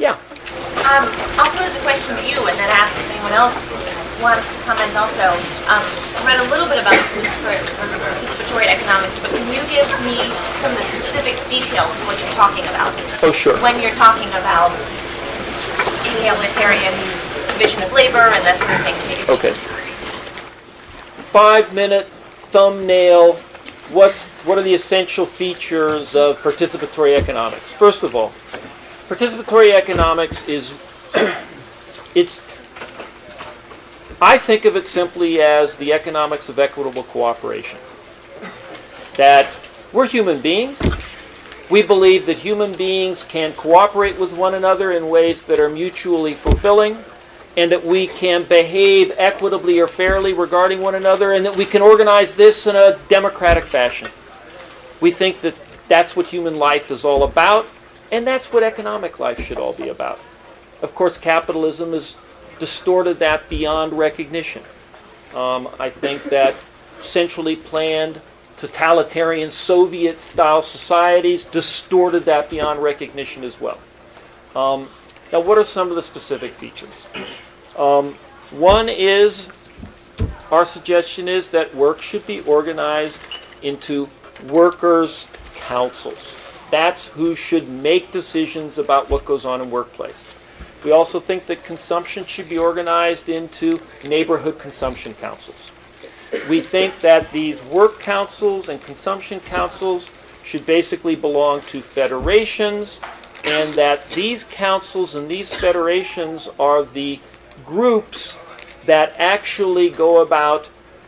Yeah. I'll pose a question to you and then ask if anyone else wants to comment also. I read a little bit about participatory economics, but can you give me some of the specific details of what you're talking about? Oh, sure. When you're talking about egalitarian division of labor and that sort of thing. Okay. 5-minute thumbnail. What are the essential features of participatory economics? First of all, participatory economics is, I think of it simply as the economics of equitable cooperation. That we're human beings. We believe that human beings can cooperate with one another in ways that are mutually fulfilling, and that we can behave equitably or fairly regarding one another, and that we can organize this in a democratic fashion. We think that that's what human life is all about, and that's what economic life should all be about. Of course, capitalism has distorted that beyond recognition. I think that centrally planned, totalitarian Soviet-style societies distorted that beyond recognition as well. Now, what are some of the specific features? One is, our suggestion is that work should be organized into workers' councils. That's who should make decisions about what goes on in workplace. We also think that consumption should be organized into neighborhood consumption councils. We think that these work councils and consumption councils should basically belong to federations, and that these councils and these federations are the groups that actually go about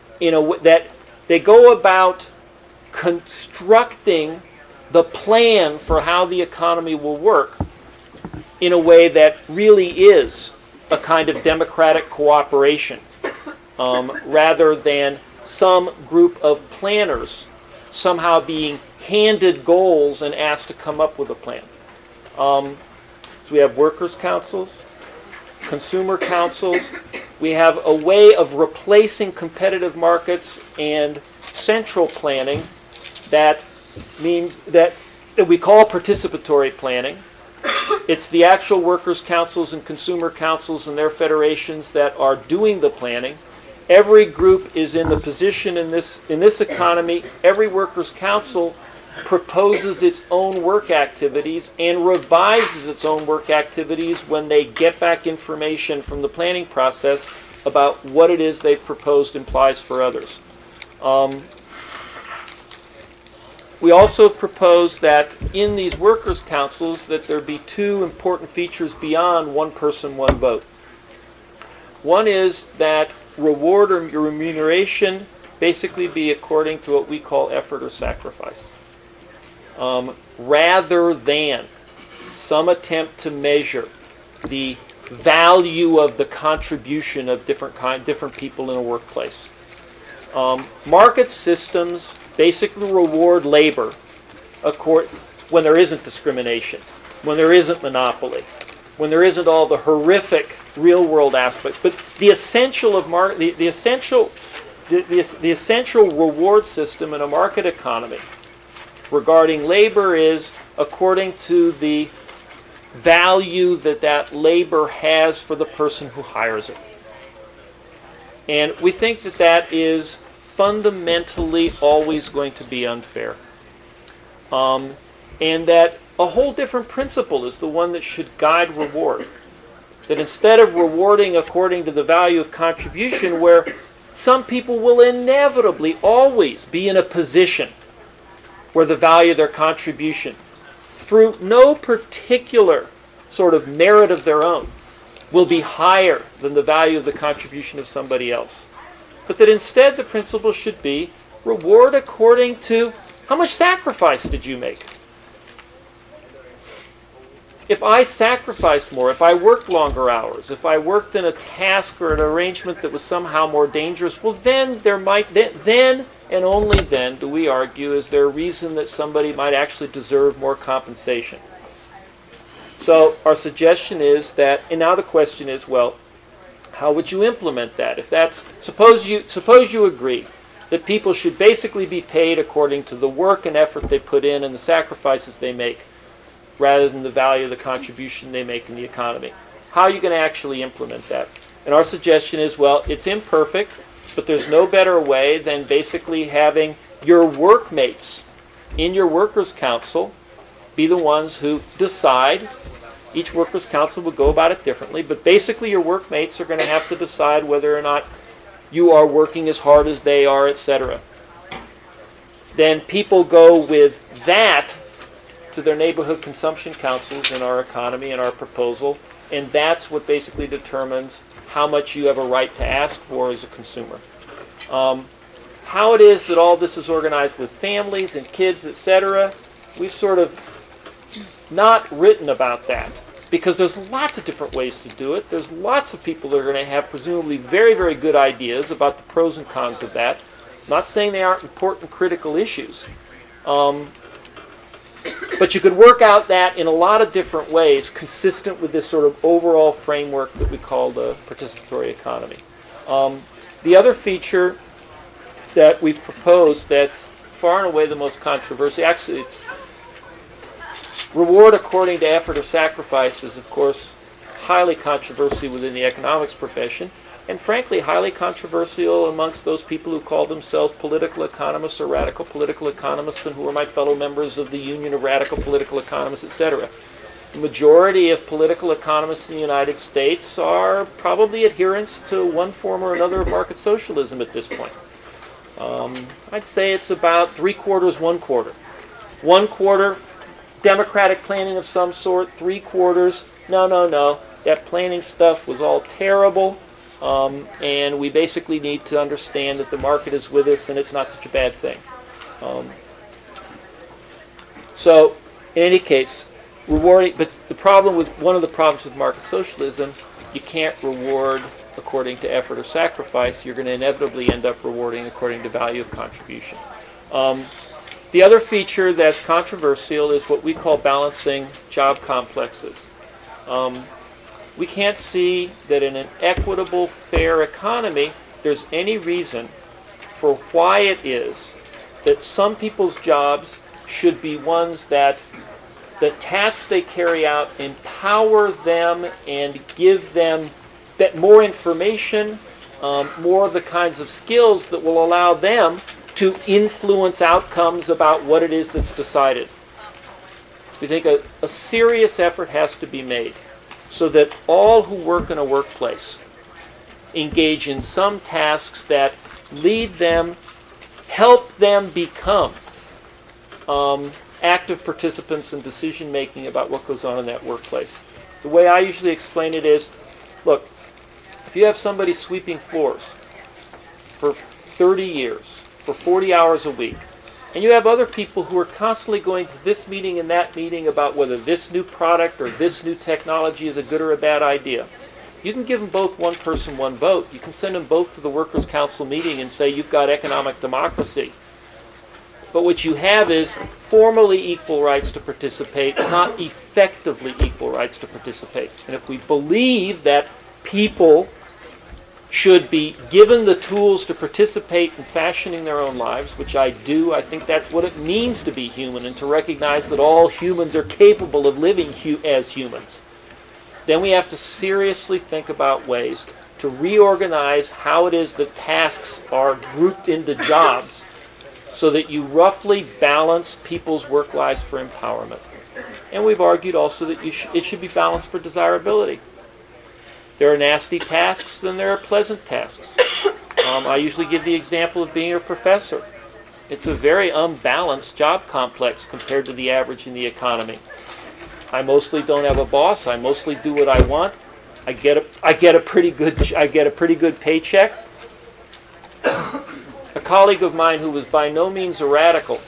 constructing the plan for how the economy will work in a way that really is a kind of democratic cooperation, rather than some group of planners somehow being handed goals and asked to come up with a plan. So we have workers' councils, consumer councils. We have a way of replacing competitive markets and central planning that means that we call participatory planning. It's the actual workers' councils and consumer councils and their federations that are doing the planning. Every group is in the position in this economy. Every workers' council proposes its own work activities and revises its own work activities when they get back information from the planning process about what it is they've proposed implies for others. We also propose that in these workers' councils that there be two important features beyond one person, one vote. One is that reward or remuneration basically be according to what we call effort or sacrifice, rather than some attempt to measure the value of the contribution of different people in a workplace. Market systems basically reward labor when there isn't discrimination, when there isn't monopoly, when there isn't all the horrific real-world aspects. But the essential of the essential reward system in a market economy regarding labor is according to the value that labor has for the person who hires it. And we think that is fundamentally always going to be unfair. And that a whole different principle is the one that should guide reward. That instead of rewarding according to the value of contribution, where some people will inevitably always be in a position where the value of their contribution, through no particular sort of merit of their own, will be higher than the value of the contribution of somebody else. But that instead the principle should be reward according to how much sacrifice did you make. If I sacrificed more, if I worked longer hours, if I worked in a task or an arrangement that was somehow more dangerous, well then then and only then do we argue is there a reason that somebody might actually deserve more compensation. So our suggestion is that, and now the question is, well, how would you implement that? If that's suppose you agree that people should basically be paid according to the work and effort they put in and the sacrifices they make. rather than the value of the contribution they make in the economy. How are you going to actually implement that? And our suggestion is, well, it's imperfect, but there's no better way than basically having your workmates in your workers' council be the ones who decide. Each workers' council will go about it differently, but basically your workmates are going to have to decide whether or not you are working as hard as they are, etc. Then people go with that to their neighborhood consumption councils in our economy and our proposal, and that's what basically determines how much you have a right to ask for as a consumer. How it is that all this is organized with families and kids, etc., we've sort of not written about that because there's lots of different ways to do it. There's lots of people that are going to have presumably very, very good ideas about the pros and cons of that. I'm not saying they aren't important critical issues. But you could work out that in a lot of different ways consistent with this sort of overall framework that we call the participatory economy. The other feature that we've proposed that's far and away the most controversial, actually it's reward according to effort or sacrifice is, of course, highly controversial within the economics profession, and frankly highly controversial amongst those people who call themselves political economists or radical political economists and who are my fellow members of the Union of Radical Political Economists, etc. The majority of political economists in the United States are probably adherents to one form or another of market socialism at this point. I'd say it's about 3/4, 1/4. 1/4 democratic planning of some sort, 3/4 no, that planning stuff was all terrible, and we basically need to understand that the market is with us and it's not such a bad thing. So, in any case, rewarding, but one of the problems with market socialism, you can't reward according to effort or sacrifice. You're going to inevitably end up rewarding according to value of contribution. The other feature that's controversial is what we call balancing job complexes. We can't see that in an equitable, fair economy, there's any reason for why it is that some people's jobs should be ones that the tasks they carry out empower them and give them more information, more of the kinds of skills that will allow them to influence outcomes about what it is that's decided. We think a serious effort has to be made so that all who work in a workplace engage in some tasks that lead them, help them become active participants in decision-making about what goes on in that workplace. The way I usually explain it is, look, if you have somebody sweeping floors for 30 years, for 40 hours a week, and you have other people who are constantly going to this meeting and that meeting about whether this new product or this new technology is a good or a bad idea, you can give them both one person, one vote. You can send them both to the Workers' Council meeting and say you've got economic democracy. But what you have is formally equal rights to participate, not effectively equal rights to participate. And if we believe that people should be given the tools to participate in fashioning their own lives, which I do, I think that's what it means to be human and to recognize that all humans are capable of living as humans, then we have to seriously think about ways to reorganize how it is that tasks are grouped into jobs so that you roughly balance people's work lives for empowerment. And we've argued also that it should be balanced for desirability. There are nasty tasks and there are pleasant tasks. I usually give the example of being a professor. It's a very unbalanced job complex compared to the average in the economy. I mostly don't have a boss. I mostly do what I want. I get a pretty good paycheck. A colleague of mine who was by no means a radical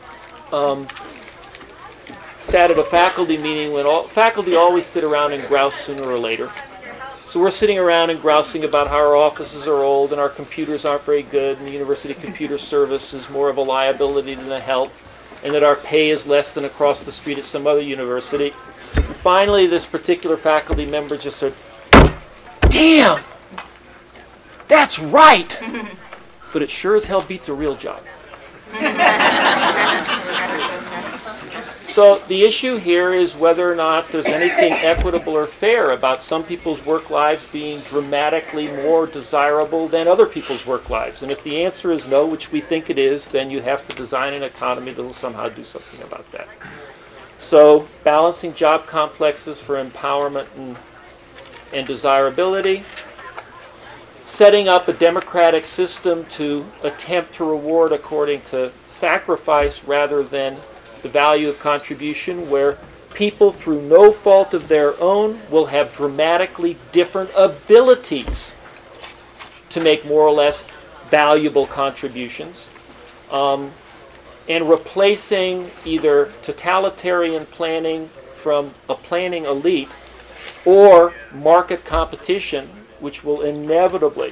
sat at a faculty meeting when faculty always sit around and grouse sooner or later. So we're sitting around and grousing about how our offices are old and our computers aren't very good and the university computer service is more of a liability than a help and that our pay is less than across the street at some other university. And finally, this particular faculty member just said, "Damn, that's right, but it sure as hell beats a real job." So the issue here is whether or not there's anything equitable or fair about some people's work lives being dramatically more desirable than other people's work lives. And if the answer is no, which we think it is, then you have to design an economy that will somehow do something about that. So balancing job complexes for empowerment and desirability. Setting up a democratic system to attempt to reward according to sacrifice rather than the value of contribution, where people, through no fault of their own, will have dramatically different abilities to make more or less valuable contributions. And replacing either totalitarian planning from a planning elite or market competition, which will inevitably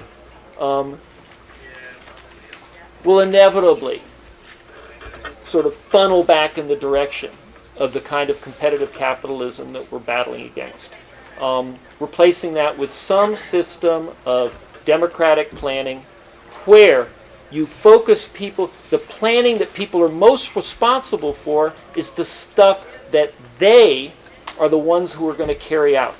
sort of funnel back in the direction of the kind of competitive capitalism that we're battling against. Replacing that with some system of democratic planning where you focus people, the planning that people are most responsible for is the stuff that they are the ones who are going to carry out.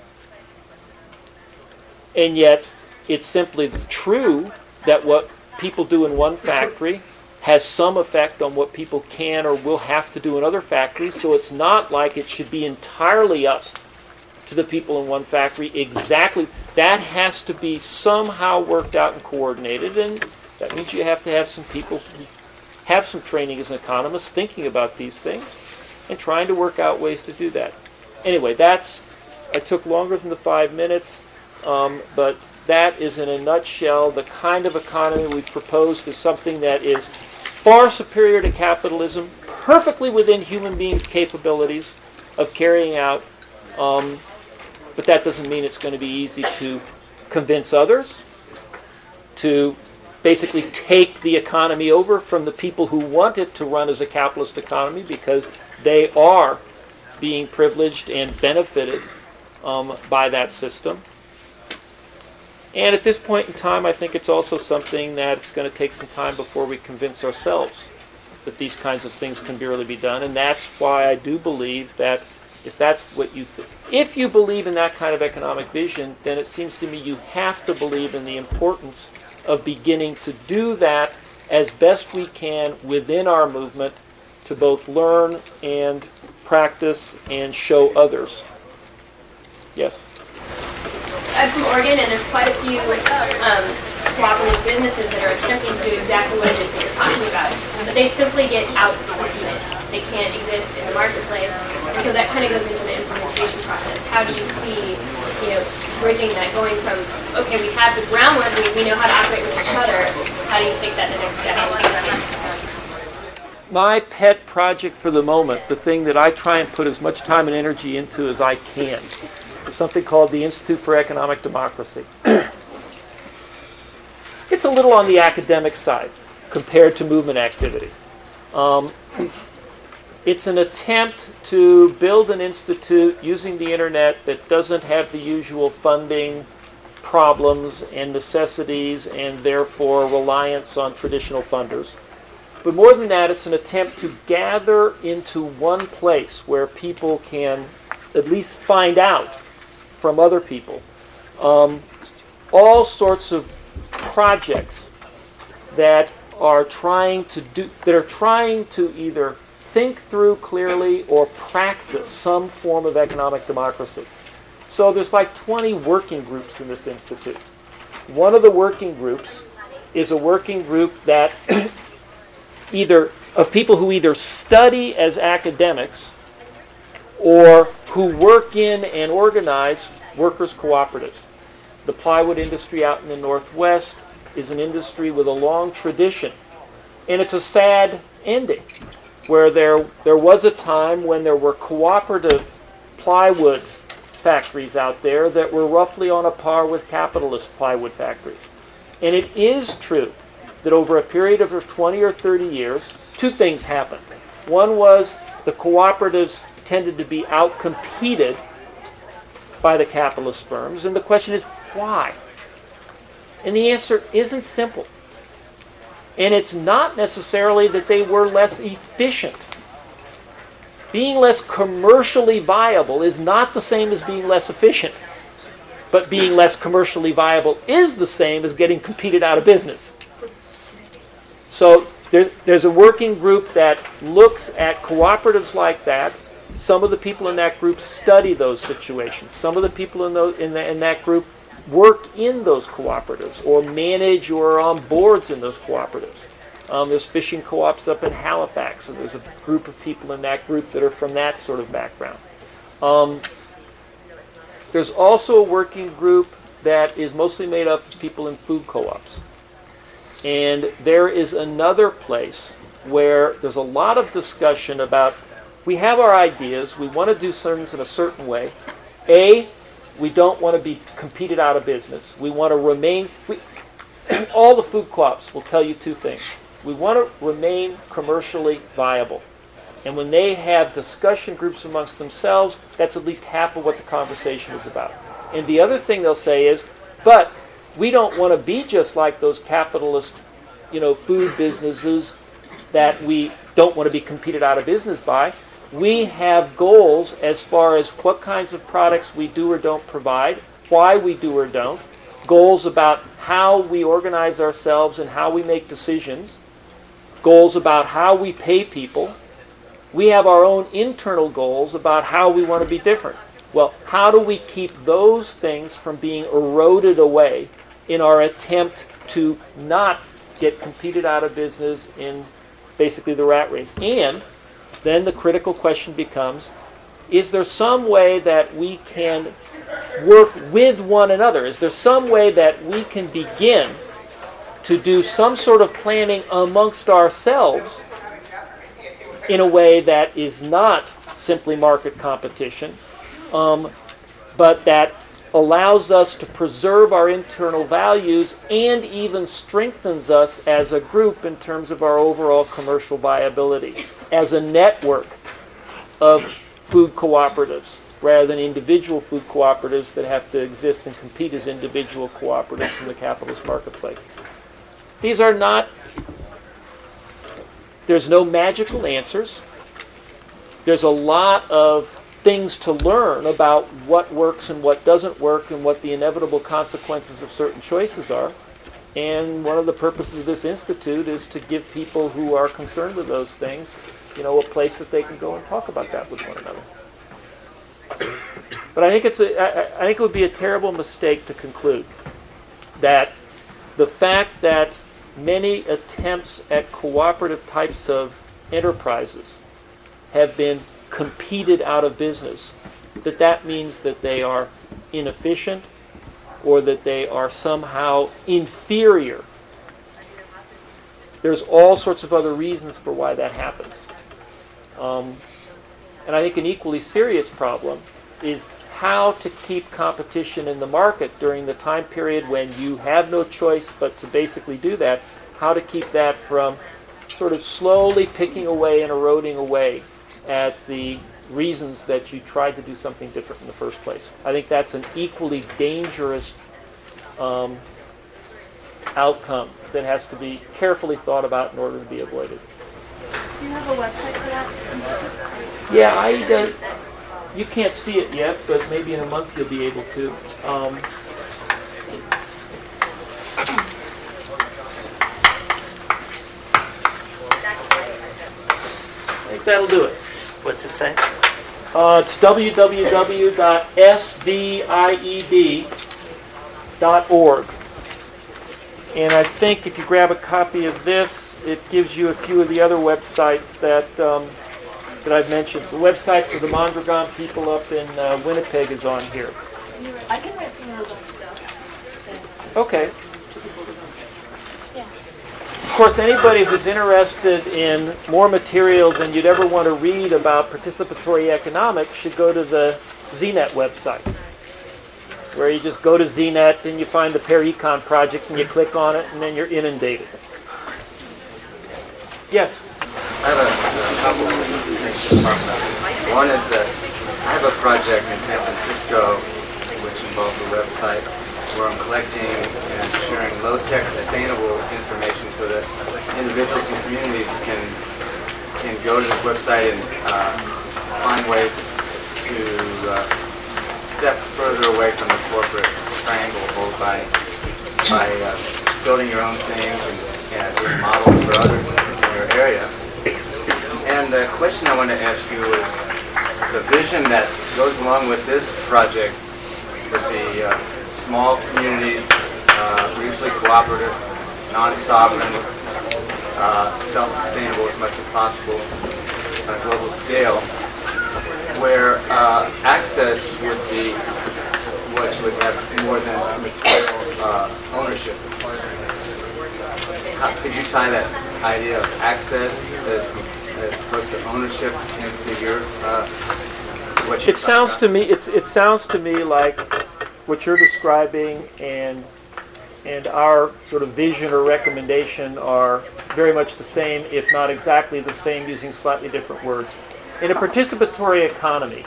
And yet, it's simply true that what people do in one factory has some effect on what people can or will have to do in other factories, so it's not like it should be entirely up to the people in one factory exactly. That has to be somehow worked out and coordinated, and that means you have to have some people who have some training as an economist thinking about these things and trying to work out ways to do that. Anyway, I took longer than the 5 minutes, but that is in a nutshell the kind of economy we've proposed is something that is far superior to capitalism, perfectly within human beings' capabilities of carrying out, but that doesn't mean it's going to be easy to convince others, to basically take the economy over from the people who want it to run as a capitalist economy because they are being privileged and benefited by that system. And at this point in time, I think it's also something that it's going to take some time before we convince ourselves that these kinds of things can really be done. And that's why I do believe that if that's what you if you believe in that kind of economic vision, then it seems to me you have to believe in the importance of beginning to do that as best we can within our movement to both learn and practice and show others. Yes? I'm from Oregon, and there's quite a few cooperative businesses that are attempting to do exactly what it is that you're talking about, but they simply get out-competed. They can't exist in the marketplace, and so that kind of goes into the implementation process. How do you see, bridging that, going from, okay, we have the groundwork, we know how to operate with each other, how do you take that to the next step? My pet project for the moment, the thing that I try and put as much time and energy into as I can, is something called the Institute for Economic Democracy. It's a little on the academic side compared to movement activity. It's an attempt to build an institute using the internet that doesn't have the usual funding problems and necessities and therefore reliance on traditional funders. But more than that, it's an attempt to gather into one place where people can at least find out from other people all sorts of projects that are trying to either think through clearly or practice some form of economic democracy. So there's like 20 working groups in this institute. One of the working groups is a working group that either of people who either study as academics or who work in and organize workers' cooperatives. The plywood industry out in the Northwest is an industry with a long tradition. And it's a sad ending, where there was a time when there were cooperative plywood factories out there that were roughly on a par with capitalist plywood factories. And it is true that over a period of 20 or 30 years, two things happened. One was the cooperatives tended to be outcompeted by the capitalist firms, and the question is, why? And the answer isn't simple. And it's not necessarily that they were less efficient. being less commercially viable is not the same as being less efficient. But being less commercially viable is the same as getting competed out of business. So there's a working group that looks at cooperatives like that. Some of the people in that group study those situations. Some of the people in that group work in those cooperatives or manage or are on boards in those cooperatives. There's fishing co-ops up in Halifax, and there's a group of people in that group that are from that sort of background. There's also a working group that is mostly made up of people in food co-ops. And there is another place where there's a lot of discussion about, we have our ideas, we want to do things in a certain way. We don't want to be competed out of business. We want to remain, all the food co-ops will tell you two things. We want to remain commercially viable. And when they have discussion groups amongst themselves, that's at least half of what the conversation is about. And the other thing they'll say is, but we don't want to be just like those capitalist, food businesses that we don't want to be competed out of business by. We have goals as far as what kinds of products we do or don't provide, why we do or don't, goals about how we organize ourselves and how we make decisions, goals about how we pay people. We have our own internal goals about how we want to be different. Well, how do we keep those things from being eroded away in our attempt to not get competed out of business in basically the rat race? And then the critical question becomes, is there some way that we can work with one another? Is there some way that we can begin to do some sort of planning amongst ourselves in a way that is not simply market competition, but that allows us to preserve our internal values and even strengthens us as a group in terms of our overall commercial viability, as a network of food cooperatives rather than individual food cooperatives that have to exist and compete as individual cooperatives in the capitalist marketplace. These are not, there's no magical answers. There's a lot of things to learn about what works and what doesn't work and what the inevitable consequences of certain choices are. And one of the purposes of this institute is to give people who are concerned with those things, a place that they can go and talk about that with one another. But I think I think it would be a terrible mistake to conclude that the fact that many attempts at cooperative types of enterprises have been competed out of business, that means that they are inefficient or that they are somehow inferior. There's all sorts of other reasons for why that happens. And I think an equally serious problem is how to keep competition in the market during the time period when you have no choice but to basically do that, how to keep that from sort of slowly picking away and eroding away at the reasons that you tried to do something different in the first place. I think that's an equally dangerous outcome that has to be carefully thought about in order to be avoided. Do you have a website for that? Yeah, you can't see it yet, but maybe in a month you'll be able to. I think that'll do it. What's it say? It's www.svied.org. And I think if you grab a copy of this, it gives you a few of the other websites that I've mentioned. The website for the Mondragon people up in Winnipeg is on here. I can write some of those down. Okay. Of course, anybody who's interested in more material than you'd ever want to read about participatory economics should go to the ZNet website, where you just go to ZNet and you find the Pair Econ project and you click on it and then you're inundated. Yes? I have a couple of things to talk about. One is that I have a project in San Francisco which involves a website where I'm collecting and sharing low-tech sustainable information so that individuals and communities can go to this website and find ways to step further away from the corporate stranglehold by building your own things and being models for others in your area. And the question I want to ask you is the vision that goes along with this project with the small communities, mutually cooperative, non-sovereign, self-sustainable as much as possible on a global scale, where access would be what would have more than material ownership. Could you tie that idea of access as opposed to ownership into your what you It sounds to me. It sounds to me like what you're describing and our sort of vision or recommendation are very much the same, if not exactly the same, using slightly different words. In a participatory economy,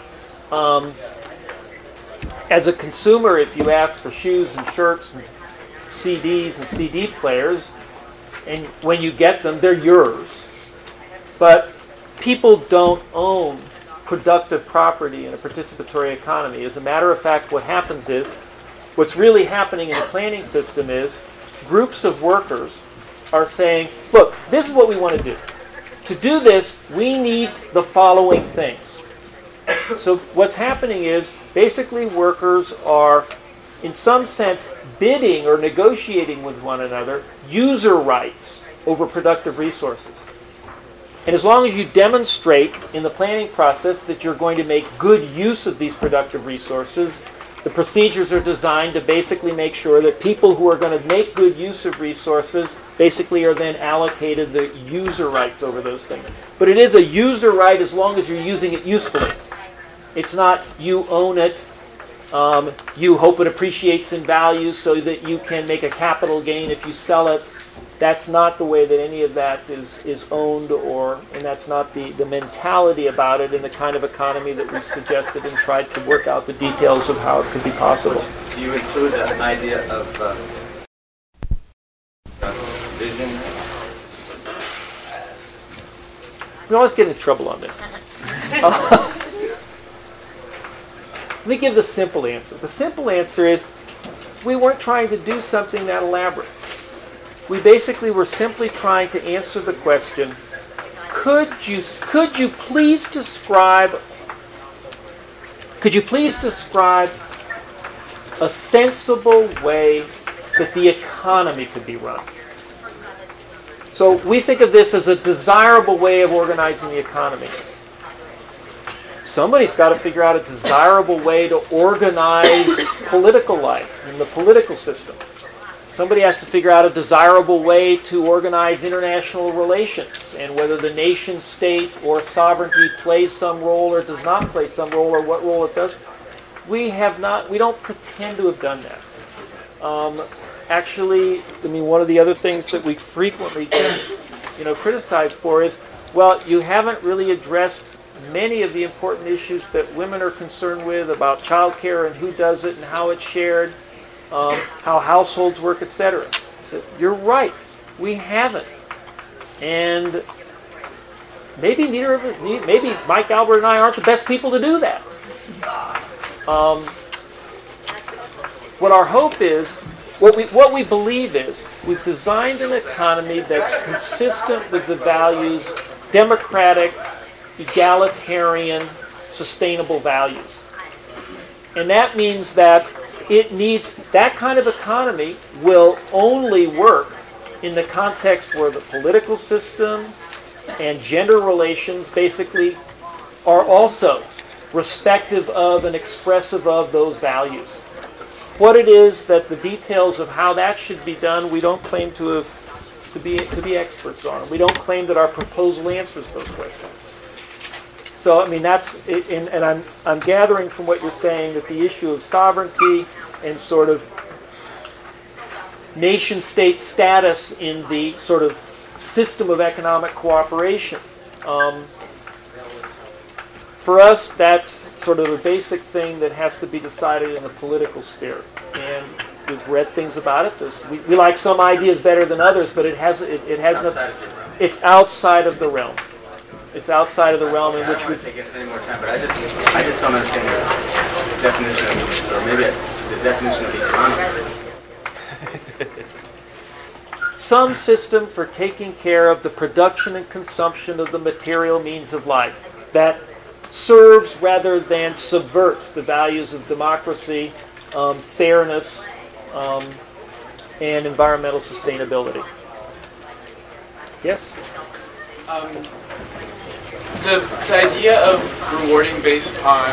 as a consumer, if you ask for shoes and shirts and CDs and CD players, and when you get them, they're yours. But people don't own productive property in a participatory economy. As a matter of fact, what happens is, what's really happening in the planning system is groups of workers are saying, look, this is what we want to do. To do this, we need the following things. So what's happening is, basically workers are, in some sense, bidding or negotiating with one another user rights over productive resources. And as long as you demonstrate in the planning process that you're going to make good use of these productive resources, the procedures are designed to basically make sure that people who are going to make good use of resources basically are then allocated the user rights over those things. But it is a user right as long as you're using it usefully. It's not you own it, you hope it appreciates in value so that you can make a capital gain if you sell it. That's not the way that any of that is owned, and that's not the mentality about it in the kind of economy that we've suggested and tried to work out the details of how it could be possible. Do you include the idea of vision? We always get into trouble on this. Let me give the simple answer. The simple answer is we weren't trying to do something that elaborate. We basically were simply trying to answer the question, could you please describe a sensible way that the economy could be run? So we think of this as a desirable way of organizing the economy. Somebody's got to figure out a desirable way to organize political life in the political system. Somebody has to figure out a desirable way to organize international relations and whether the nation state or sovereignty plays some role or does not play some role or what role it does. We don't pretend to have done that. Actually, one of the other things that we frequently get, criticized for is, well, you haven't really addressed many of the important issues that women are concerned with about childcare and who does it and how it's shared, how households work, etc. So you're right, we haven't, and maybe maybe Mike Albert and I aren't the best people to do that. What our hope is, what we believe is, we've designed an economy that's consistent with the values, democratic, egalitarian, sustainable values. And that means that that kind of economy will only work in the context where the political system and gender relations basically are also respective of and expressive of those values. What it is that the details of how that should be done, we don't claim to be experts on. We don't claim that our proposal answers those questions. So, that's, and I'm gathering from what you're saying that the issue of sovereignty and sort of nation-state status in the sort of system of economic cooperation, for us, that's sort of a basic thing that has to be decided in the political sphere. And we've read things about it. We like some ideas better than others, but it's outside of the realm. It's outside of the realm in I which don't we... want to take any more time, but I just don't understand the definition of, or maybe the definition of economy. Some system for taking care of the production and consumption of the material means of life that serves rather than subverts the values of democracy, fairness, and environmental sustainability. Yes? The idea of rewarding based on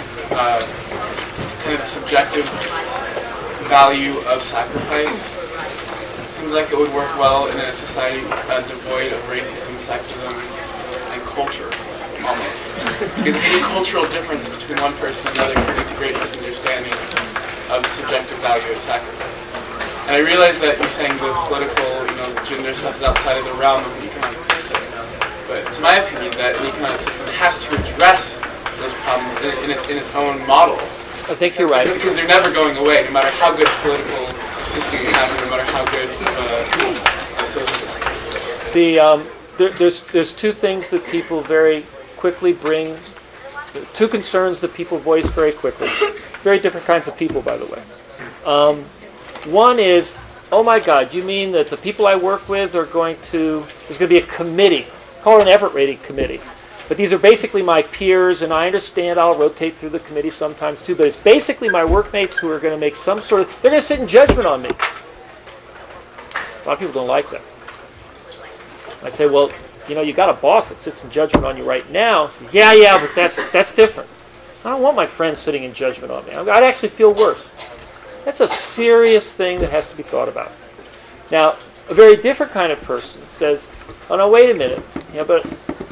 kind of the subjective value of sacrifice seems like it would work well in a society devoid of racism, sexism, and culture, almost. Because any cultural difference between one person and another can lead to great misunderstandings of the subjective value of sacrifice. And I realize that you're saying the political, gender stuff is outside of the realm of an economic system. But it's my opinion that an economic system has to address those problems in its own model. I think you're right. Because they're never going away, no matter how good a political system you have, no matter how good a social system. There's two things that people very quickly bring, two concerns that people voice very quickly. Very different kinds of people, by the way. One is, oh my God, you mean that the people I work with there's going to be a committee, call it an effort rating committee. But these are basically my peers, and I understand I'll rotate through the committee sometimes too, but it's basically my workmates who are going to make some sort of, they're going to sit in judgment on me. A lot of people don't like that. I say, well, you got a boss that sits in judgment on you right now. So, yeah, but that's different. I don't want my friends sitting in judgment on me. I'd actually feel worse. That's a serious thing that has to be thought about. Now, a very different kind of person says, oh no, wait a minute. But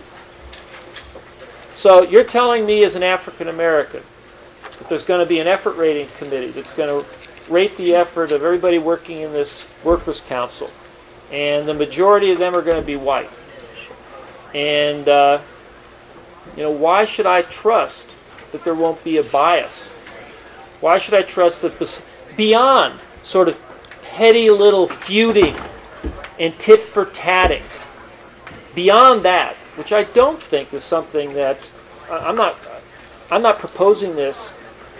so you're telling me as an African American that there's going to be an effort rating committee that's going to rate the effort of everybody working in this workers' council, and the majority of them are going to be white. And why should I trust that there won't be a bias? Why should I trust that beyond sort of petty little feuding and tit for tatting, beyond that, which I don't think is something that I'm not proposing this,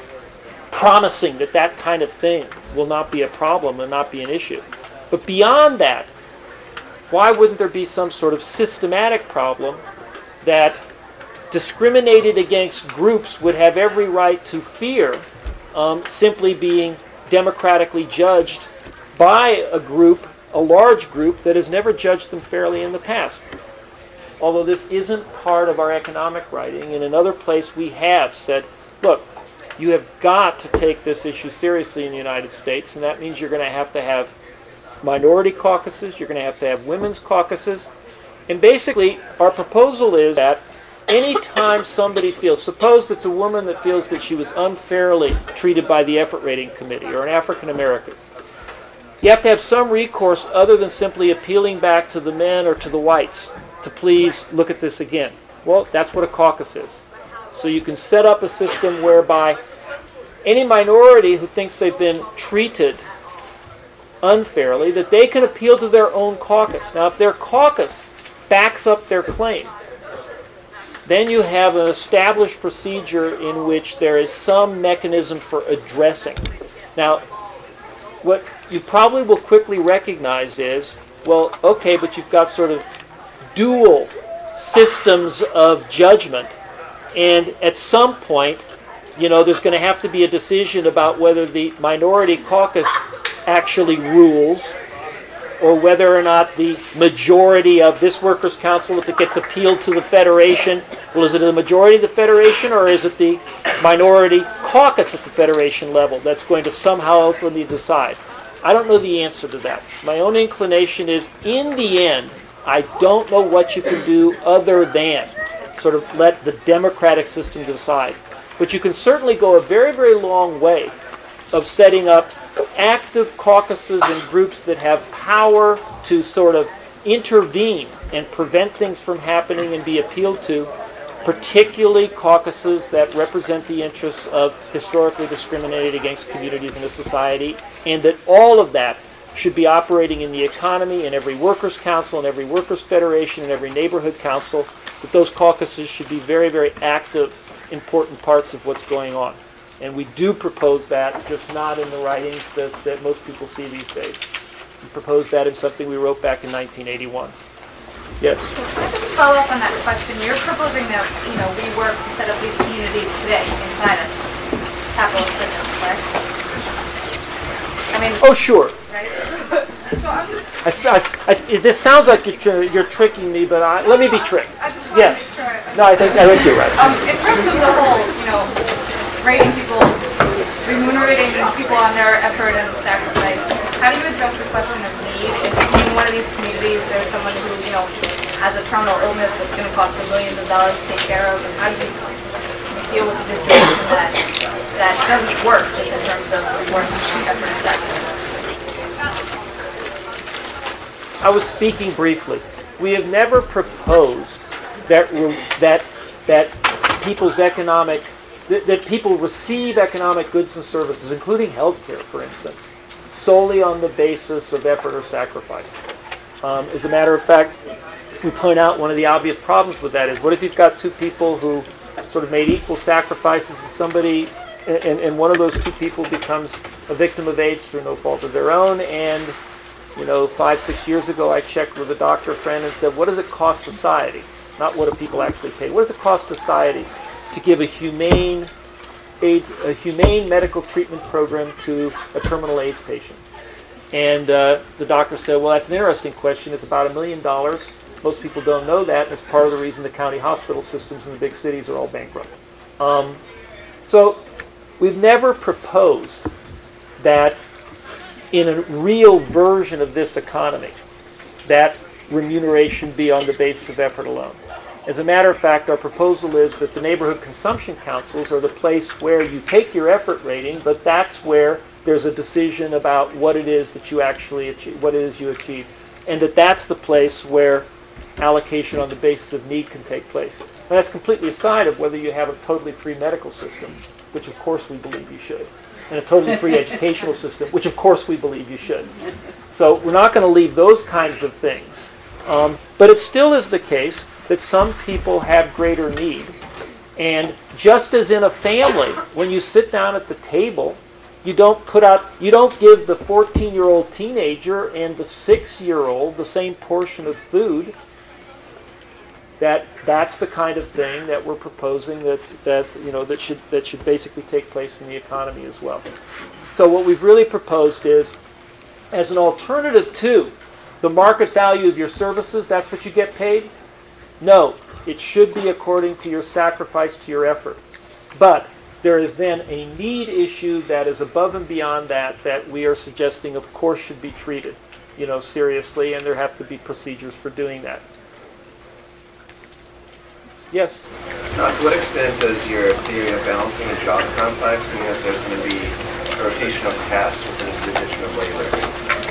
promising that kind of thing will not be a problem and not be an issue. But beyond that, why wouldn't there be some sort of systematic problem that discriminated against groups would have every right to fear simply being democratically judged by a large group that has never judged them fairly in the past? Although this isn't part of our economic writing, in another place we have said, look, you have got to take this issue seriously in the United States, and that means you're going to have minority caucuses, you're going to have women's caucuses, and basically our proposal is that any time somebody feels, suppose it's a woman that feels that she was unfairly treated by the effort rating committee, or an African American, you have to have some recourse other than simply appealing back to the men or to the whites to please look at this again. Well, that's what a caucus is. So you can set up a system whereby any minority who thinks they've been treated unfairly, that they can appeal to their own caucus. Now, if their caucus backs up their claim, then you have an established procedure in which there is some mechanism for addressing. Now, what you probably will quickly recognize is, well, okay, but you've got sort of dual systems of judgment, and at some point, there's going to have to be a decision about whether the minority caucus actually rules, or whether or not the majority of this workers' council, if it gets appealed to the Federation, well, is it the majority of the Federation, or is it the minority caucus at the Federation level that's going to somehow ultimately decide? I don't know the answer to that. My own inclination is, in the end, I don't know what you can do other than sort of let the democratic system decide. But you can certainly go a very, very long way of setting up active caucuses and groups that have power to sort of intervene and prevent things from happening and be appealed to, particularly caucuses that represent the interests of historically discriminated against communities in a society, and that all of that should be operating in the economy, in every workers' council, in every workers' federation, in every neighborhood council, that those caucuses should be very, very active, important parts of what's going on. And we do propose that, just not in the writings that most people see these days. We proposed that in something we wrote back in 1981. Yes? I'd like to follow up on that question. You're proposing that, we work to set up these communities today inside of capitalist systems, correct? I mean, Oh, sure. right? So I'm just, This sounds like you're tricking me, but let me be tricked. I just want Yes. to make sure. No, I think you're right. In terms of the whole, rating people, remunerating people on their effort and sacrifice, how do you address the question of need? If in one of these communities there's someone who, has a terminal illness that's going to cost them millions of dollars to take care of, and how do you deal with the situation that doesn't work just in terms of support and effort and sacrifice? I was speaking briefly. We have never proposed that people's economic that people receive economic goods and services, including health care, for instance, solely on the basis of effort or sacrifice. As a matter of fact, we point out one of the obvious problems with that is, what if you've got two people who sort of made equal sacrifices and somebody, and one of those two people becomes a victim of AIDS through no fault of their own, and 5-6 years ago I checked with a doctor friend and said, what does it cost society? Not what do people actually pay. What does it cost society to give a humane medical treatment program to a terminal AIDS patient? And the doctor said, well, that's an interesting question. It's about $1 million. Most people don't know that, and it's part of the reason the county hospital systems in the big cities are all bankrupt. So we've never proposed that in a real version of this economy, that remuneration be on the basis of effort alone. As a matter of fact, our proposal is that the neighborhood consumption councils are the place where you take your effort rating, but that's where there's a decision about what it is that you actually achieve, what it is you achieve, and that's the place where allocation on the basis of need can take place. And that's completely aside of whether you have a totally free medical system, which of course we believe you should, and a totally free educational system, which of course we believe you should. So we're not going to leave those kinds of things. But it still is the case that some people have greater need. And just as in a family, when you sit down at the table, you don't give the 14-year-old teenager and the 6-year-old the same portion of food. That's the kind of thing that we're proposing that should basically take place in the economy as well. So what we've really proposed is, as an alternative to the market value of your services, that's what you get paid. No, it should be according to your sacrifice, to your effort. But there is then a need issue that is above and beyond that we are suggesting, of course, should be treated, seriously, and there have to be procedures for doing that. Yes? To what extent does your theory of balancing the job complex mean that there's going to be a rotation of castes within the division of labor?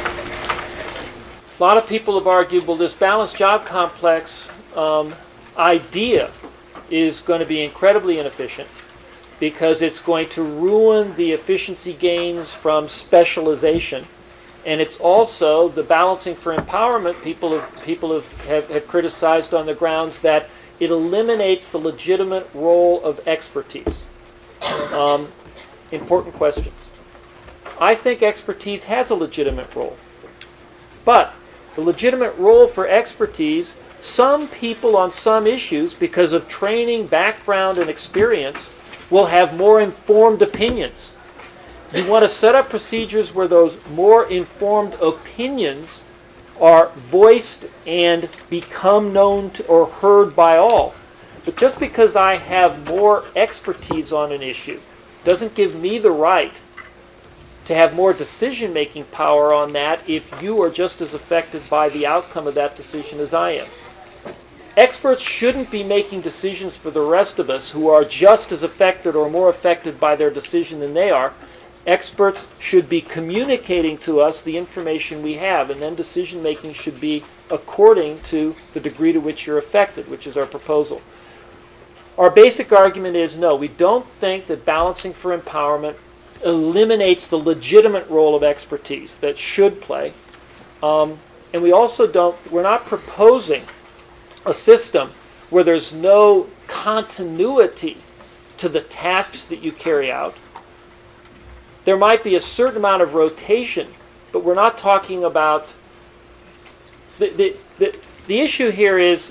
A lot of people have argued, well, this balanced job complex idea is going to be incredibly inefficient because it's going to ruin the efficiency gains from specialization. And it's also the balancing for empowerment. People have criticized on the grounds that it eliminates the legitimate role of expertise. Important questions. I think expertise has a legitimate role. But the legitimate role for expertise, some people on some issues, because of training, background, and experience, will have more informed opinions. You want to set up procedures where those more informed opinions are voiced and become known to, or heard by all. But just because I have more expertise on an issue doesn't give me the right to have more decision-making power on that if you are just as affected by the outcome of that decision as I am. Experts shouldn't be making decisions for the rest of us who are just as affected or more affected by their decision than they are. Experts should be communicating to us the information we have, and then decision-making should be according to the degree to which you're affected, which is our proposal. Our basic argument is no, we don't think that balancing for empowerment eliminates the legitimate role of expertise that should play. And we're not proposing a system where there's no continuity to the tasks that you carry out. There might be a certain amount of rotation, but we're not talking about... The issue here is,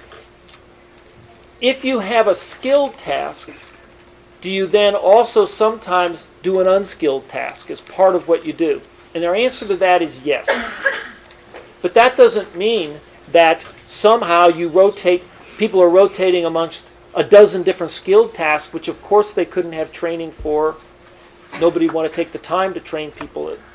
if you have a skilled task, do you then also sometimes do an unskilled task as part of what you do? And our answer to that is yes. But that doesn't mean that somehow people are rotating amongst a dozen different skilled tasks, which of course they couldn't have training for. Nobody would want to take the time to train people in.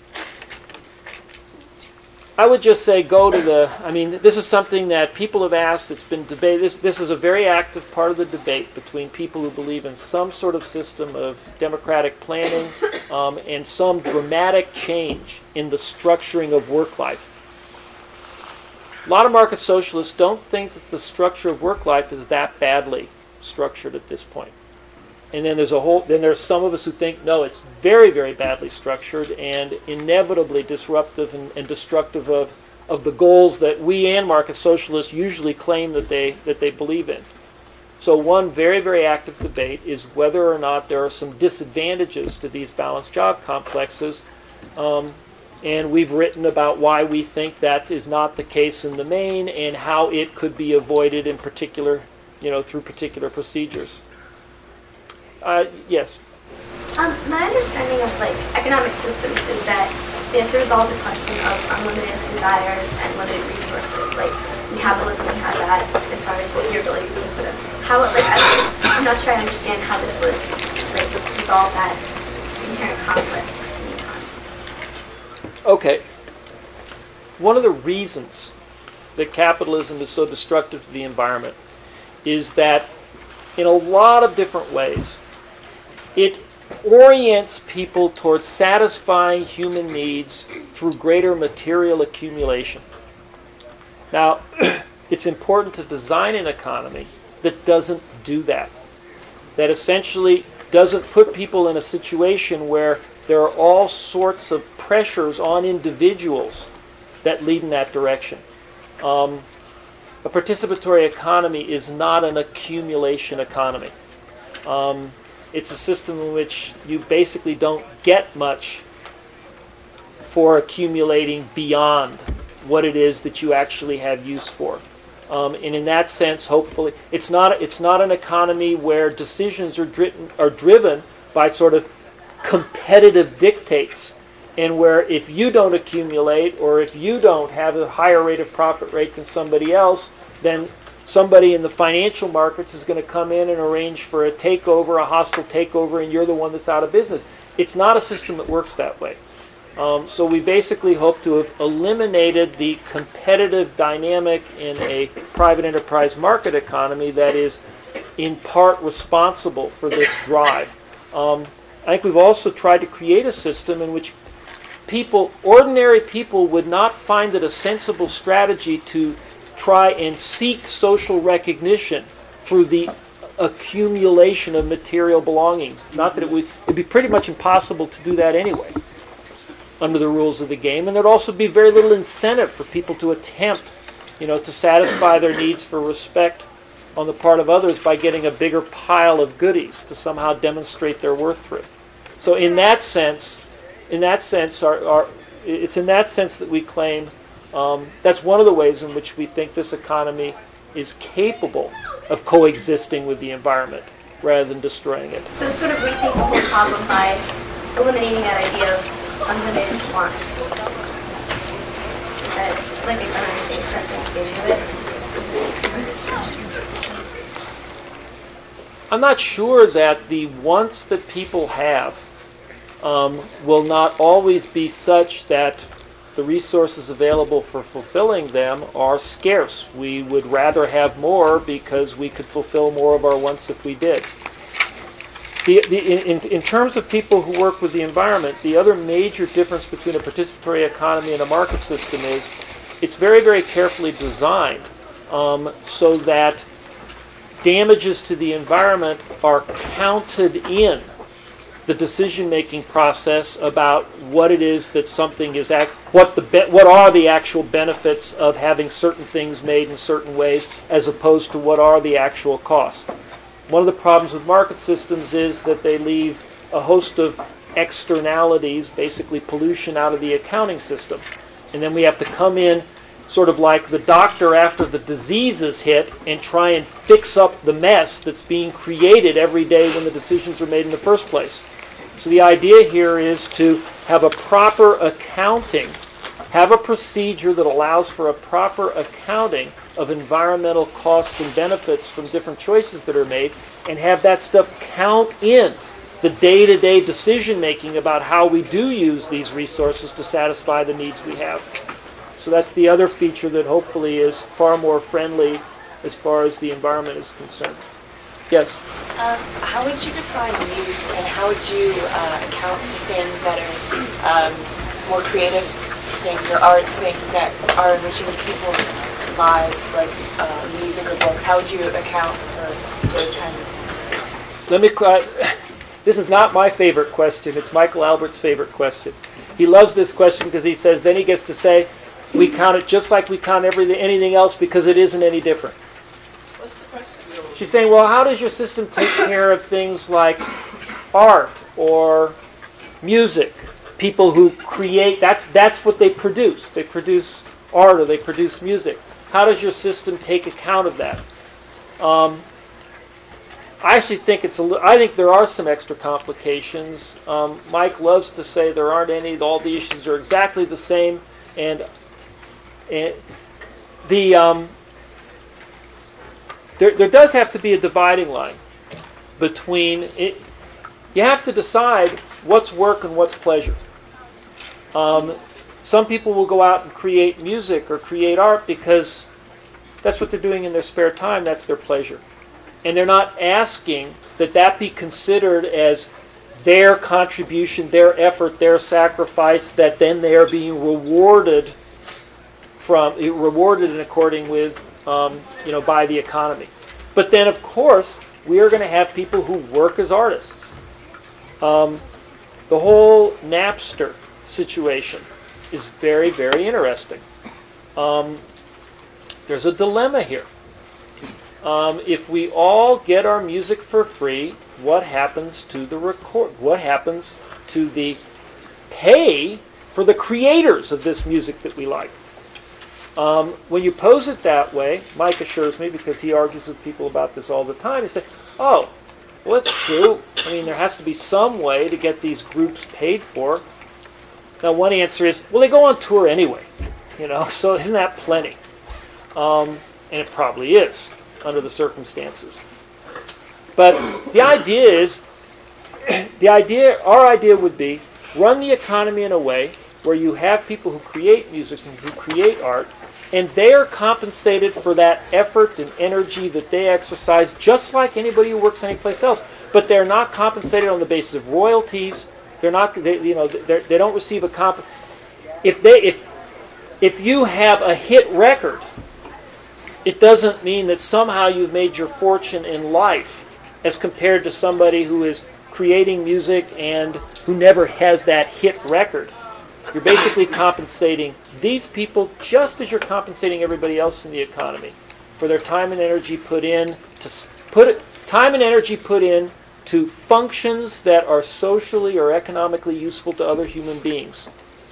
I would just say this is something that people have asked. It's been debated. This is a very active part of the debate between people who believe in some sort of system of democratic planning and some dramatic change in the structuring of work life. A lot of market socialists don't think that the structure of work life is that badly structured at this point. And then there's some of us who think, no, it's very, very badly structured and inevitably disruptive and destructive of the goals that we and market socialists usually claim that they believe in. So one very, very active debate is whether or not there are some disadvantages to these balanced job complexes. And we've written about why we think that is not the case in the main and how it could be avoided in particular, through particular procedures. Yes. My understanding of economic systems is that they have to resolve the question of unlimited desires and limited resources. In capitalism, we have that as far as what your ability to put them. I'm not sure I understand how this would resolve that inherent conflict in the economy. Okay. One of the reasons that capitalism is so destructive to the environment is that in a lot of different ways, it orients people towards satisfying human needs through greater material accumulation. Now, it's important to design an economy that doesn't do that. That essentially doesn't put people in a situation where there are all sorts of pressures on individuals that lead in that direction. A participatory economy is not an accumulation economy. It's a system in which you basically don't get much for accumulating beyond what it is that you actually have use for. And in that sense, hopefully, it's not an economy where decisions are driven by sort of competitive dictates, and where if you don't accumulate or if you don't have a higher rate of profit rate than somebody else, then somebody in the financial markets is going to come in and arrange for a takeover, a hostile takeover, and you're the one that's out of business. It's not a system that works that way. So we basically hope to have eliminated the competitive dynamic in a private enterprise market economy that is in part responsible for this drive. I think we've also tried to create a system in which ordinary people would not find it a sensible strategy to try and seek social recognition through the accumulation of material belongings. Not that it'd be pretty much impossible to do that anyway under the rules of the game, and there'd also be very little incentive for people to attempt, to satisfy their needs for respect on the part of others by getting a bigger pile of goodies to somehow demonstrate their worth through. So in that sense, it's in that sense that we claim that's one of the ways in which we think this economy is capable of coexisting with the environment rather than destroying it. So sort of rethink the whole problem by eliminating that idea of unlimited wants. Is that, if I'm understanding correctly, the beginning of it? I'm not sure that the wants that people have will not always be such that the resources available for fulfilling them are scarce. We would rather have more because we could fulfill more of our wants if we did. In terms of people who work with the environment, the other major difference between a participatory economy and a market system is it's very, very carefully designed so that damages to the environment are counted in the decision-making process about what it is that something is what are the actual benefits of having certain things made in certain ways, as opposed to what are the actual costs. One of the problems with market systems is that they leave a host of externalities, basically pollution, out of the accounting system. And then we have to come in sort of like the doctor after the disease is hit and try and fix up the mess that's being created every day when the decisions are made in the first place. So the idea here is to have a proper accounting, have a procedure that allows for a proper accounting of environmental costs and benefits from different choices that are made, and have that stuff count in the day-to-day decision-making about how we do use these resources to satisfy the needs we have. So that's the other feature that hopefully is far more friendly as far as the environment is concerned. Yes? How would you define use, and how would you account for things that are more creative things or art things that are enriching people's lives, like music or books? How would you account for those kinds of things? This is not my favorite question. It's Michael Albert's favorite question. He loves this question because he says then he gets to say, we count it just like we count anything else because it isn't any different. What's the question? She's saying, well, how does your system take care of things like art or music? People who create, that's what they produce. They produce art or they produce music. How does your system take account of that? I actually think I think there are some extra complications. Mike loves to say there aren't any. All the issues are exactly the same, and there does have to be a dividing line between it. You have to decide what's work and what's pleasure. Some people will go out and create music or create art because that's what they're doing in their spare time. That's their pleasure. And they're not asking that be considered as their contribution, their effort, their sacrifice, that then they are being rewarded in according with, by the economy. But then, of course, we are going to have people who work as artists. The whole Napster situation is very, very interesting. There's a dilemma here. If we all get our music for free, what happens to the record? What happens to the pay for the creators of this music that we like? When you pose it that way, Mike assures me, because he argues with people about this all the time, he says, oh, well, that's true. I mean, there has to be some way to get these groups paid for. Now, one answer is, well, they go on tour anyway, so isn't that plenty? And it probably is, under the circumstances. But the idea is, our idea would be, run the economy in a way where you have people who create music and who create art, and they are compensated for that effort and energy that they exercise, just like anybody who works anyplace else. But they're not compensated on the basis of royalties. They don't receive a If you have a hit record, it doesn't mean that somehow you've made your fortune in life as compared to somebody who is creating music and who never has that hit record. You're basically compensating these people just as you're compensating everybody else in the economy for their time and energy put in to functions that are socially or economically useful to other human beings.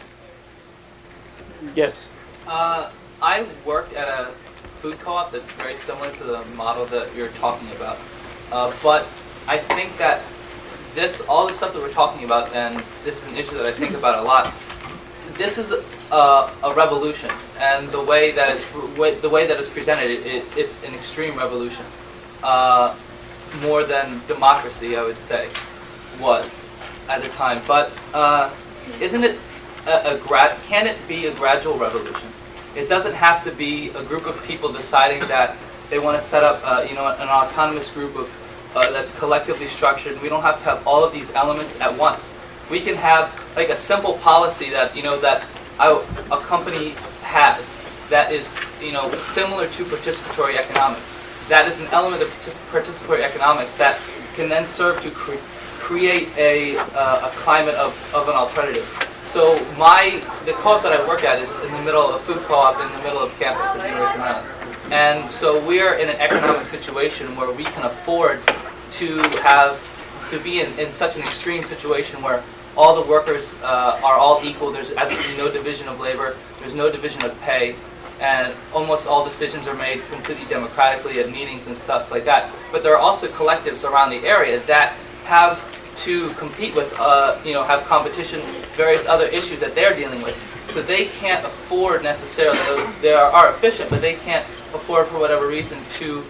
Yes? I worked at a food co-op that's very similar to the model that you're talking about. But I think that all the stuff that we're talking about, and this is an issue that I think about a lot, this is a revolution, and the way that it's presented, it's an extreme revolution, more than democracy, I would say, was at the time. But isn't it can it be a gradual revolution? It doesn't have to be a group of people deciding that they want to set up, an autonomous group of that's collectively structured. We don't have to have all of these elements at once. We can have like a simple policy that a company has that is similar to participatory economics. That is an element of participatory economics that can then serve to create a climate of an alternative. So the co-op that I work at is in the middle of a food co-op in the middle of campus at the University of Maryland. And so we are in an economic situation where we can afford to be in such an extreme situation where all the workers are all equal. There's absolutely no division of labor. There's no division of pay. And almost all decisions are made completely democratically at meetings and stuff like that. But there are also collectives around the area that have to compete with, have competition, various other issues that they're dealing with. So they can't afford necessarily, they are efficient, but they can't afford for whatever reason to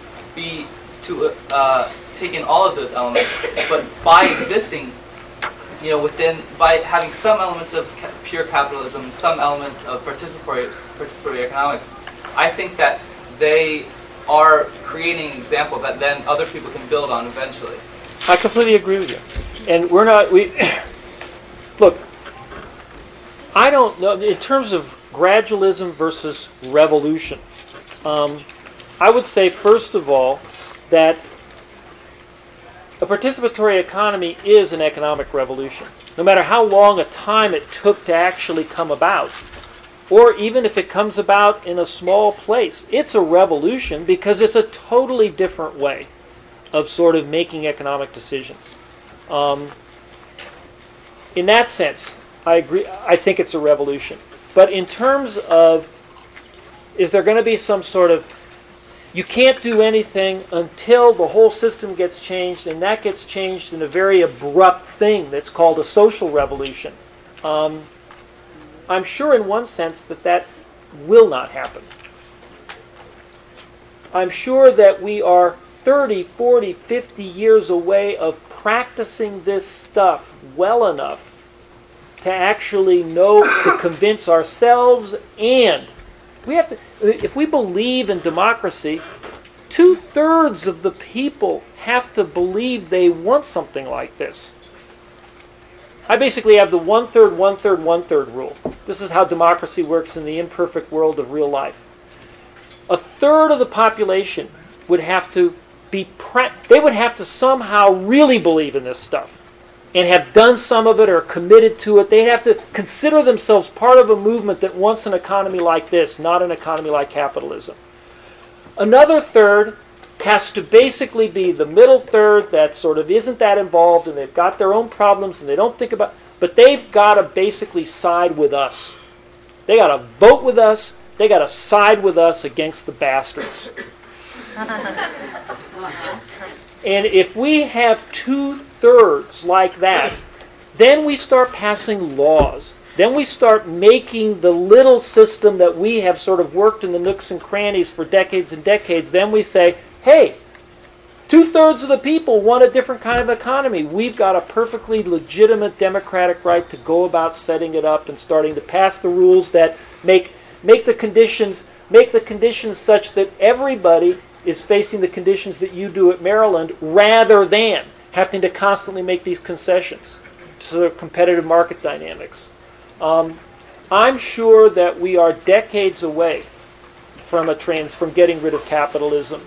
take in all of those elements. But by existing, by having some elements of pure capitalism and some elements of participatory economics, I think that they are creating an example that then other people can build on eventually. I completely agree with you. And look, I don't know, in terms of gradualism versus revolution, I would say, first of all, that a participatory economy is an economic revolution. No matter how long a time it took to actually come about, or even if it comes about in a small place, it's a revolution because it's a totally different way of sort of making economic decisions. In that sense, I agree. I think it's a revolution. But in terms of, is there going to be some sort of, you can't do anything until the whole system gets changed, and that gets changed in a very abrupt thing that's called a social revolution. I'm sure in one sense that will not happen. I'm sure that we are 30, 40, 50 years away of practicing this stuff well enough to actually know, to convince ourselves, and we have to, if we believe in democracy, 2/3 of the people have to believe they want something like this. I basically have the 1/3, 1/3, 1/3 rule. This is how democracy works in the imperfect world of real life. 1/3 of the population would have to they would have to somehow really believe in this stuff and have done some of it or committed to it. They'd have to consider themselves part of a movement that wants an economy like this, not an economy like capitalism. Another third has to basically be the middle third that sort of isn't that involved, and they've got their own problems and they don't think about, but they've got to basically side with us. They got to vote with us. They got to side with us against the bastards. And if we have 2/3 like that, then we start passing laws. Then we start making the little system that we have sort of worked in the nooks and crannies for decades and decades. Then we say, hey, 2/3 of the people want a different kind of economy. We've got a perfectly legitimate democratic right to go about setting it up and starting to pass the rules that make the conditions such that everybody is facing the conditions that you do at Maryland, rather than having to constantly make these concessions to the competitive market dynamics. I'm sure that we are decades away from getting rid of capitalism.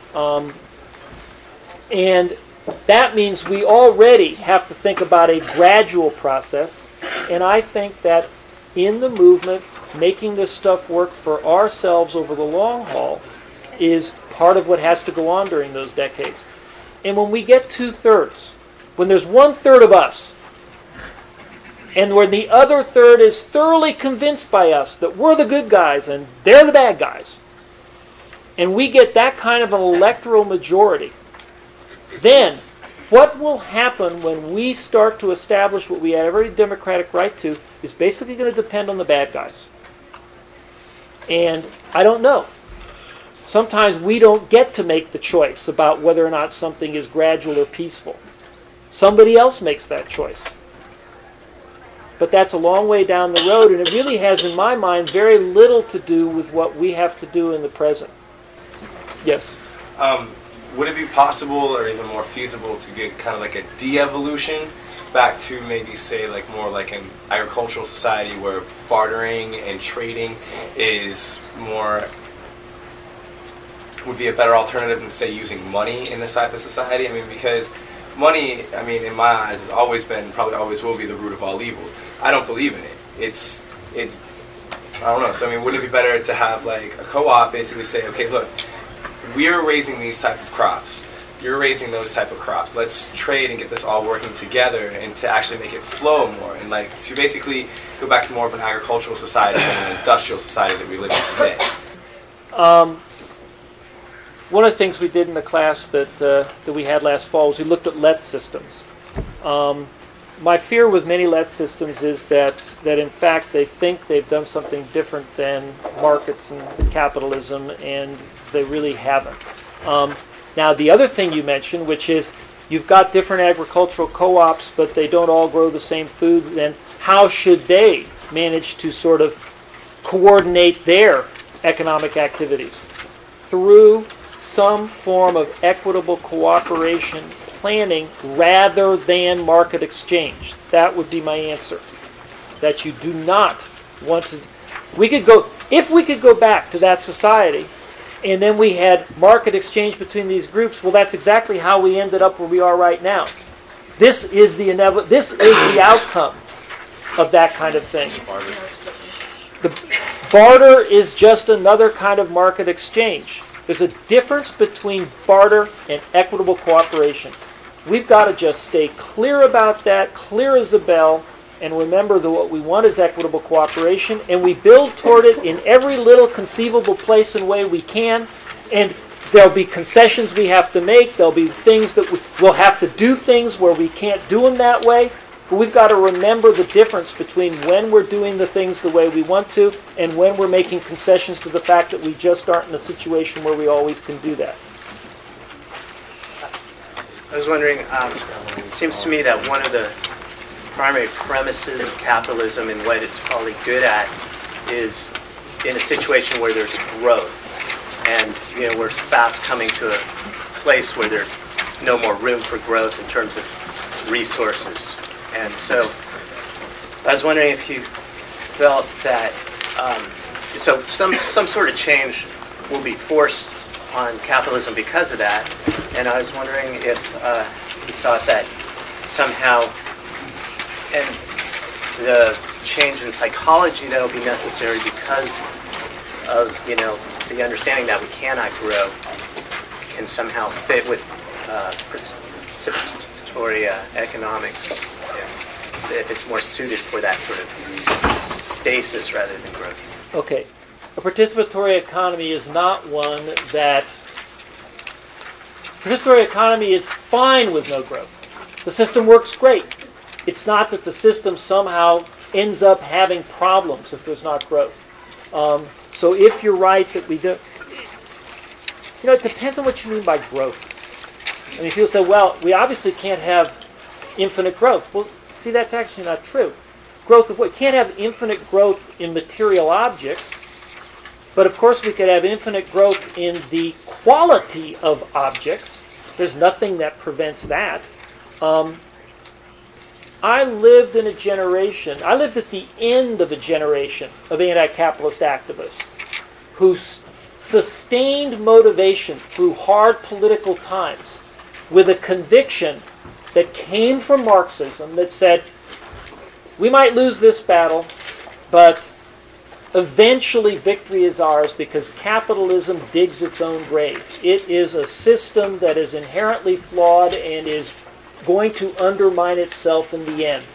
And that means we already have to think about a gradual process. And I think that in the movement, making this stuff work for ourselves over the long haul is part of what has to go on during those decades. And when we get 2/3, when there's 1/3 of us, and when the other third is thoroughly convinced by us that we're the good guys and they're the bad guys, and we get that kind of an electoral majority, then what will happen when we start to establish what we have every democratic right to is basically going to depend on the bad guys. And I don't know. Sometimes we don't get to make the choice about whether or not something is gradual or peaceful. Somebody else makes that choice. But that's a long way down the road, and it really has, in my mind, very little to do with what we have to do in the present. Yes? Would it be possible or even more feasible to get kind of like a de-evolution back to maybe, say, like more like an agricultural society where bartering and trading is would be a better alternative than, say, using money in this type of society? I mean, because money, I mean, in my eyes, has always been, probably always will be the root of all evil. I don't believe in it. It's I don't know. So I mean, wouldn't it be better to have like a co-op basically say, okay, look, we're raising these type of crops. You're raising those type of crops. Let's trade and get this all working together, and to actually make it flow more, and like to basically go back to more of an agricultural society than an industrial society that we live in today. One of the things we did in the class that we had last fall was we looked at LET systems. My fear with many LET systems is that in fact they think they've done something different than markets and capitalism, and they really haven't. Now, the other thing you mentioned, which is you've got different agricultural co-ops, but they don't all grow the same food, then how should they manage to sort of coordinate their economic activities? Through some form of equitable cooperation planning rather than market exchange. That would be my answer. That you do not want to... If we could go back to that society, and then we had market exchange between these groups, well, that's exactly how we ended up where we are right now. This is the outcome of that kind of thing. The barter is just another kind of market exchange. There's a difference between barter and equitable cooperation. We've got to just stay clear about that, clear as a bell, and remember that what we want is equitable cooperation, and we build toward it in every little conceivable place and way we can, and there'll be concessions we have to make, there'll be things that we'll have to do things where we can't do them that way, but we've got to remember the difference between when we're doing the things the way we want to and when we're making concessions to the fact that we just aren't in a situation where we always can do that. I was wondering, it seems to me that one of the primary premises of capitalism and what it's probably good at is in a situation where there's growth. And, we're fast coming to a place where there's no more room for growth in terms of resources. And so I was wondering if you felt that, so some sort of change will be forced on capitalism because of that. And I was wondering if you thought that somehow, and the change in psychology that will be necessary because of, the understanding that we cannot grow can somehow fit with participatory economics, if it's more suited for that sort of stasis rather than growth. Okay. A participatory economy is not one that... Participatory economy is fine with no growth. The system works great. It's not that the system somehow ends up having problems if there's not growth. So if you're right that we do... it depends on what you mean by growth. I mean, people say, well, we obviously can't have infinite growth. Well, see, that's actually not true. Growth of what? You can't have infinite growth in material objects, but of course we could have infinite growth in the quality of objects. There's nothing that prevents that. I lived at the end of a generation of anti-capitalist activists who sustained motivation through hard political times with a conviction that came from Marxism that said, we might lose this battle, but eventually victory is ours because capitalism digs its own grave. It is a system that is inherently flawed and is going to undermine itself in the end.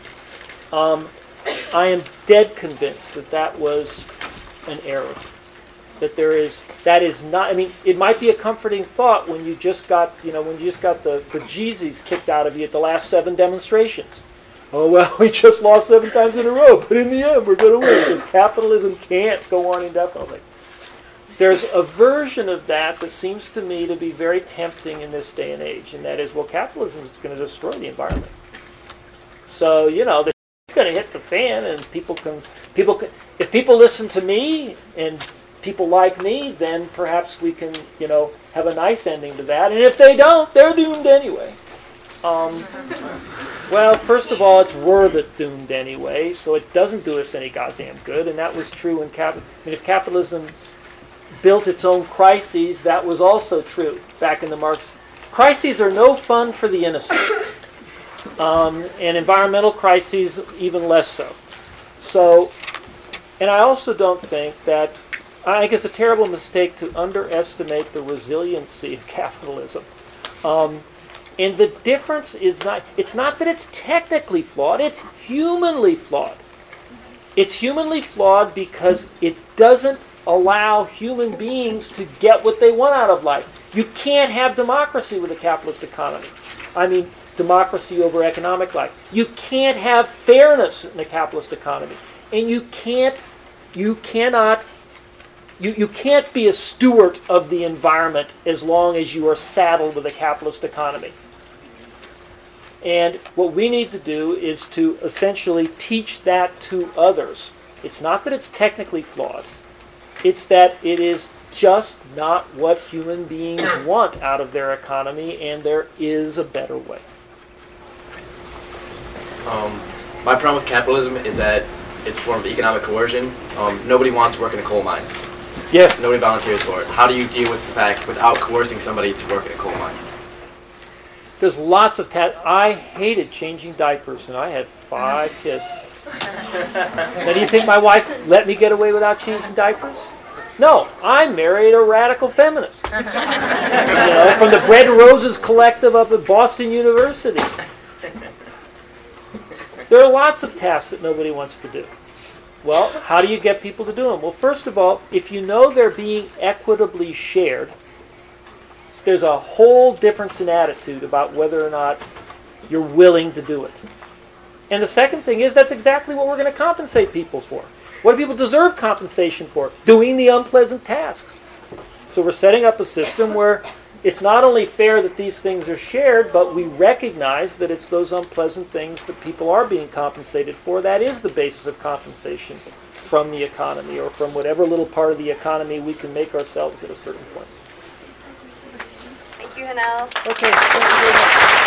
I am dead convinced that was an error. That is not, I mean, it might be a comforting thought when you just got the bejesus kicked out of you at the last 7 demonstrations. Oh, well, we just lost 7 times in a row, but in the end we're going to win because capitalism can't go on indefinitely. There's a version of that seems to me to be very tempting in this day and age, and that is, well, capitalism is going to destroy the environment. So, it's going to hit the fan, and people can, if people listen to me and people like me, then perhaps we can, have a nice ending to that. And if they don't, they're doomed anyway. Well, first of all, we're doomed anyway, so it doesn't do us any goddamn good. And that was true in if capitalism built its own crises, that was also true back in the Marx. Crises are no fun for the innocent. and environmental crises even less so. So, and I also don't think that, I think it's a terrible mistake to underestimate the resiliency of capitalism. And the difference is it's not that it's technically flawed, it's humanly flawed. It's humanly flawed because it doesn't allow human beings to get what they want out of life. You can't have democracy with a capitalist economy. I mean, democracy over economic life. You can't have fairness in a capitalist economy. And you can't be a steward of the environment as long as you are saddled with a capitalist economy. And what we need to do is to essentially teach that to others. It's not that it's technically flawed. It's that it is just not what human beings want out of their economy, and there is a better way. My problem with capitalism is that it's a form of economic coercion. Nobody wants to work in a coal mine. Yes. Nobody volunteers for it. How do you deal with the fact without coercing somebody to work in a coal mine? There's lots of I hated changing diapers, and I had 5 kids. Now, do you think my wife let me get away without changing diapers? No, I married a radical feminist. From the Bread and Roses Collective up at Boston University. There are lots of tasks that nobody wants to do. Well, how do you get people to do them? Well, first of all, if you know they're being equitably shared, there's a whole difference in attitude about whether or not you're willing to do it. And the second thing is that's exactly what we're going to compensate people for. What do people deserve compensation for? Doing the unpleasant tasks. So we're setting up a system where it's not only fair that these things are shared, but we recognize that it's those unpleasant things that people are being compensated for. That is the basis of compensation from the economy, or from whatever little part of the economy we can make ourselves at a certain point. Thank you, Hanel. Okay, thank you very much.